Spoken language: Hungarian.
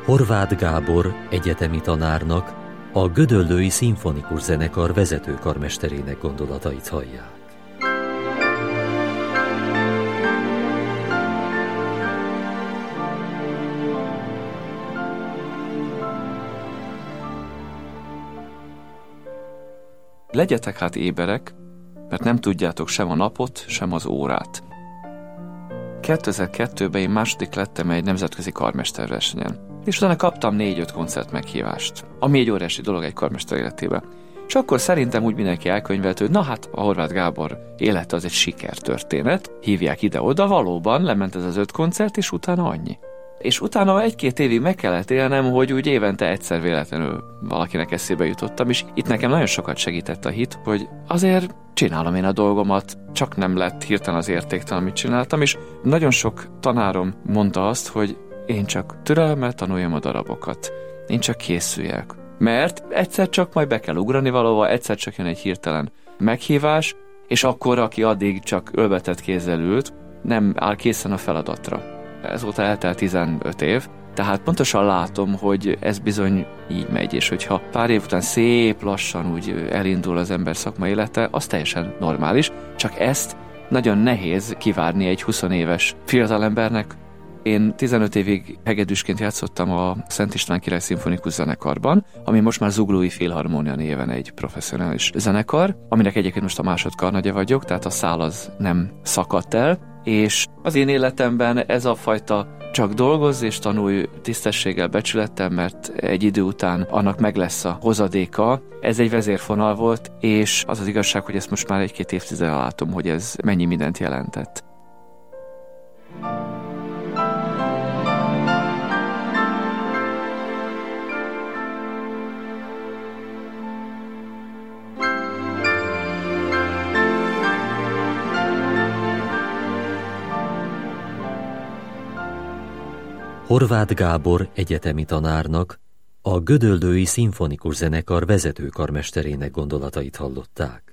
Horváth Gábor egyetemi tanárnak, a Gödöllői Szimfonikus Zenekar vezetőkarmesterének gondolatait hallják. Legyetek hát éberek, mert nem tudjátok sem a napot, sem az órát. 2002-ben én második lettem egy nemzetközi karmesterversenyen, és utána kaptam 4-5 koncert meghívást, ami egy óriási dolog egy karmester életében. És akkor szerintem úgy mindenki elkönyvelt, hogy na hát a Horváth Gábor élete az egy sikertörténet, hívják ide-oda, valóban lement ez az 5 koncert, és utána annyi. És utána 1-2 évig meg kellett élnem, hogy úgy évente egyszer véletlenül valakinek eszébe jutottam, és itt nekem nagyon sokat segített a hit, hogy azért csinálom én a dolgomat, csak nem lett hirtelen az értéktelen, amit csináltam, és nagyon sok tanárom mondta azt, hogy én csak türelemmel tanuljam a darabokat, én csak készüljek. Mert egyszer csak majd be kell ugrani valahova, egyszer csak jön egy hirtelen meghívás, és akkor, aki addig csak ölbetett kézzel ült, nem áll készen a feladatra. Ezóta eltelt 15 év, tehát pontosan látom, hogy ez bizony így megy, és hogyha pár év után szép lassan úgy elindul az ember szakmai élete, az teljesen normális, csak ezt nagyon nehéz kivárni egy 20 éves fiatalembernek. Én 15 évig hegedűsként játszottam a Szent István Király Szimfonikus Zenekarban, ami most már Zuglói Filharmónia néven egy professzionális zenekar, aminek egyébként most a másodkarnagya vagyok, tehát a szál az nem szakadt el, és az én életemben ez a fajta csak dolgozz és tanulj tisztességgel, becsülettel, mert egy idő után annak meg lesz a hozadéka. Ez egy vezérfonal volt, és az az igazság, hogy ezt most már 1-2 évtizedre látom, hogy ez mennyi mindent jelentett. Horváth Gábor egyetemi tanárnak, a Gödöllői Szimfonikus Zenekar vezetőkarmesterének gondolatait hallották.